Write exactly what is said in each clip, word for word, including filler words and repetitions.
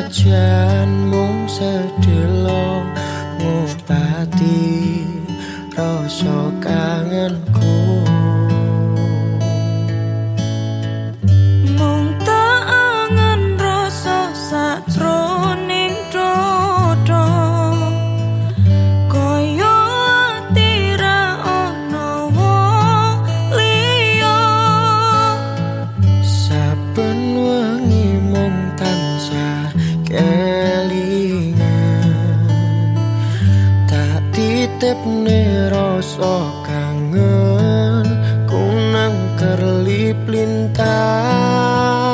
senajan mung sedelo ngobati rasa kangenku. Mung tak angen rasa sajroning dodo, koyo ati ra ono wong liya. Saben wengi mung tansah kelingan, tak titipne rasa kangen ku nang kerlip lintang.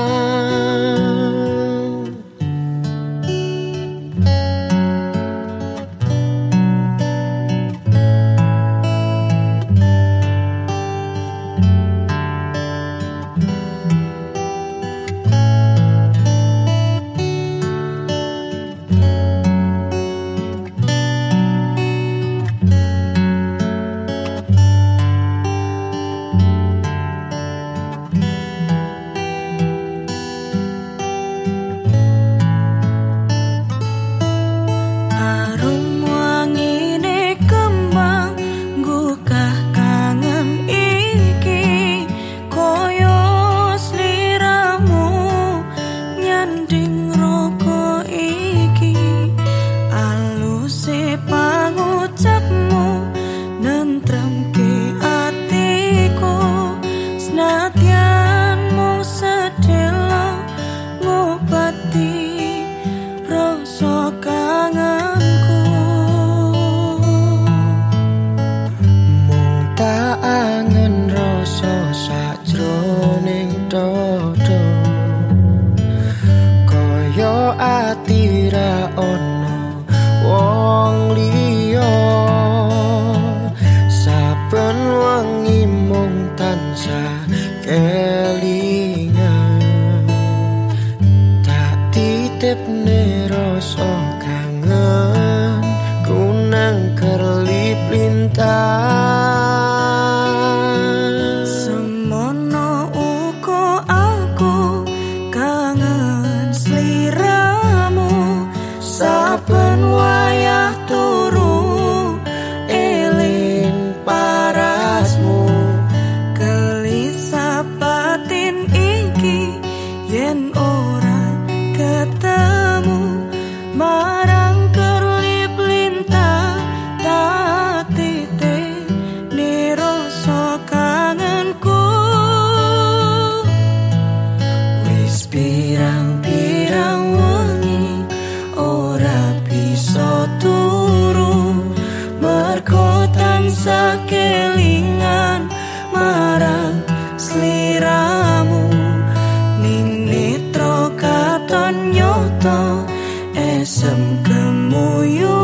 Ati ra ono wong liya, saben wengi mung tansah kelingan, tak titipne rasa kangen ku nang kerlip lintang. Semono uga aku kangen sliramu, saben wayah turu eling parasmu. Gelisah batin iki yen ora ketemu, marang kerlip lintang tak titipne rasa kangenku. Wis pirang-pirang wengi ora bisa turu, mergo tansah kelingan marang sliramu. Ning netra katon nyoto esem kemuyu